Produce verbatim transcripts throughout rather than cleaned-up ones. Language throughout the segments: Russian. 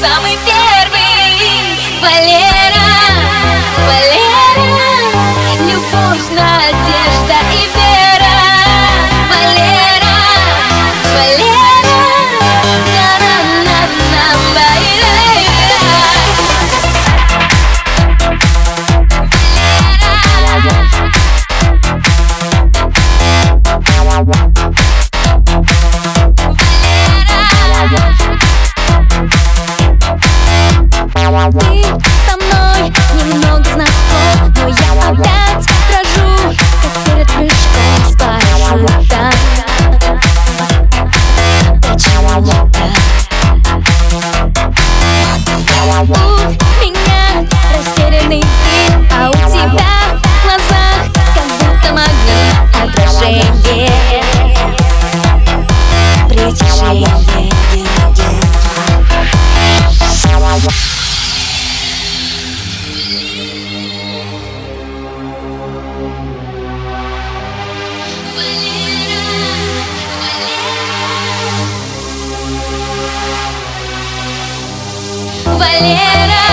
самый первый. Валера, Валера, любовь, надежда и вера. Валера, Валера, на-на-на-на, ты со мной немного знаком, но я опять дрожу, как перед прыжком с парашюта. Почему так? У меня растерянный вид, а у тебя в глазах как будто магнит, отражение, притяжение. Валера,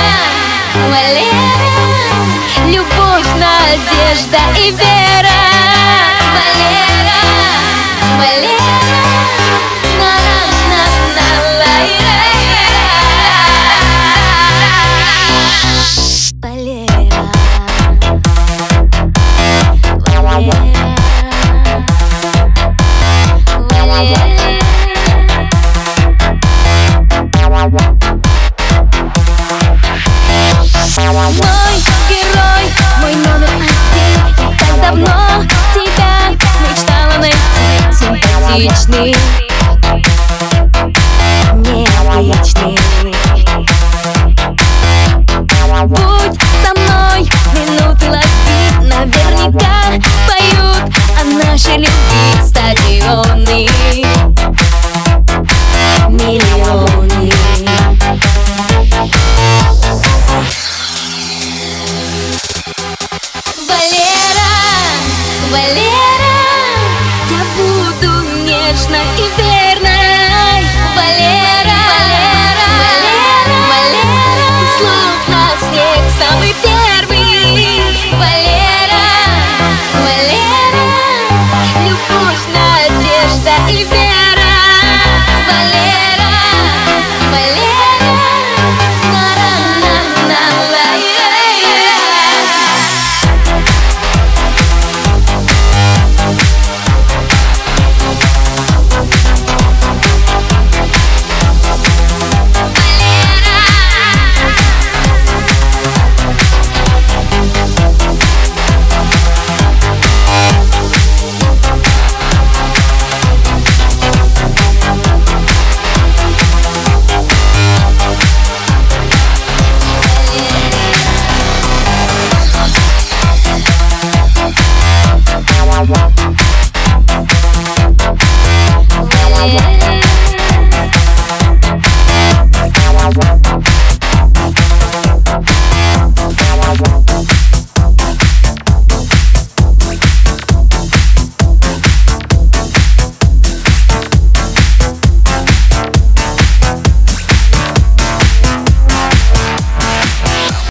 Валера, любовь, надежда и вера. Валера, Валера, на-на-на-на, Валера, Валера, Валера. Мой герой, мой номер один. Я так давно тебя мечтала найти. Симпатичный, необычный. Будь со мной, минуты лови, наверняка споют о нашей любви стадионы, миллионы. Валера, Валера.